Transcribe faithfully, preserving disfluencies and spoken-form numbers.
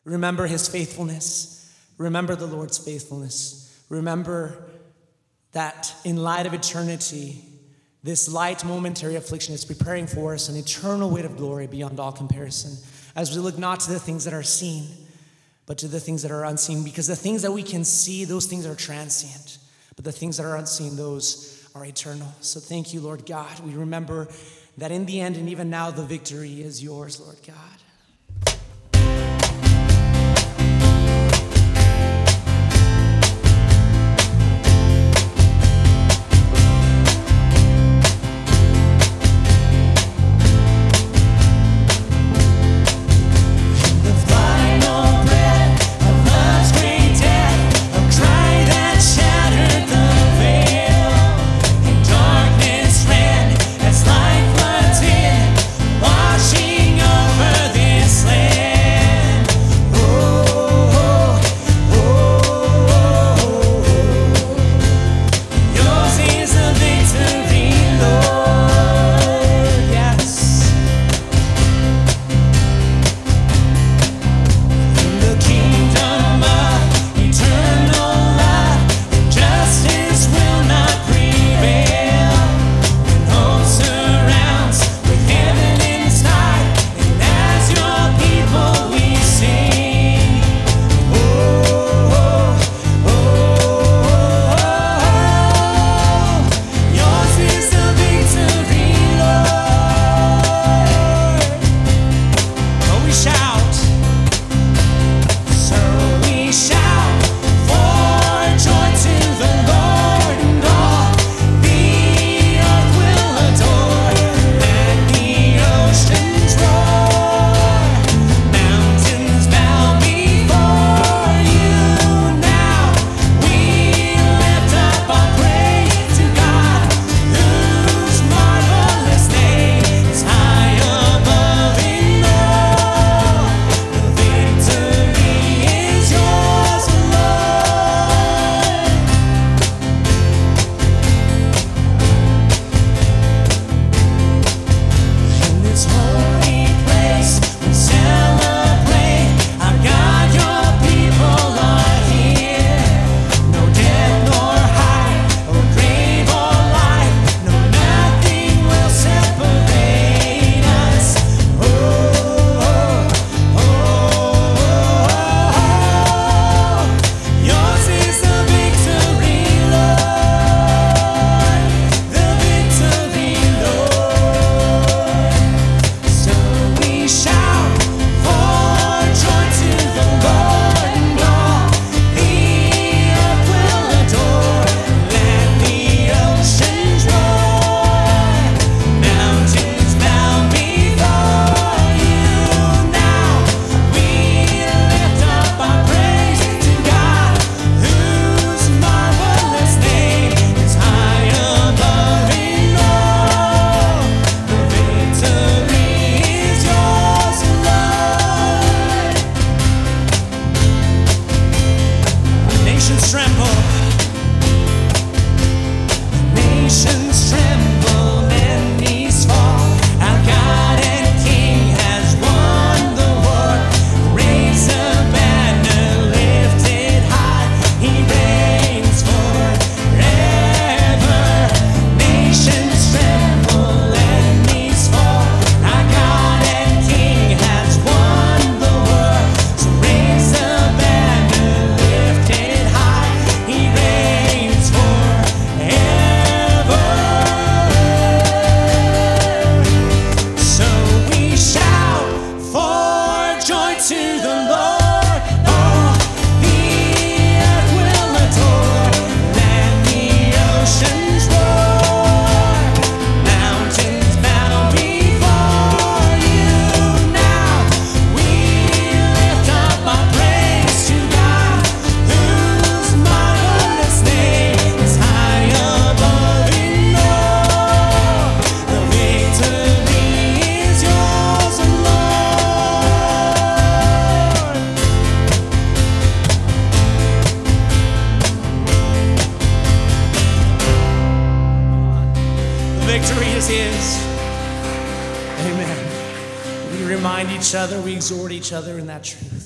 Remember his faithfulness. Remember the Lord's faithfulness. Remember that in light of eternity, this light momentary affliction is preparing for us an eternal weight of glory beyond all comparison, as we look not to the things that are seen, but to the things that are unseen. Because the things that we can see, those things are transient. But the things that are unseen, those are eternal. So thank you, Lord God. We remember that in the end and even now, the victory is yours, Lord God. Amen. We remind each other, we exhort each other in that truth.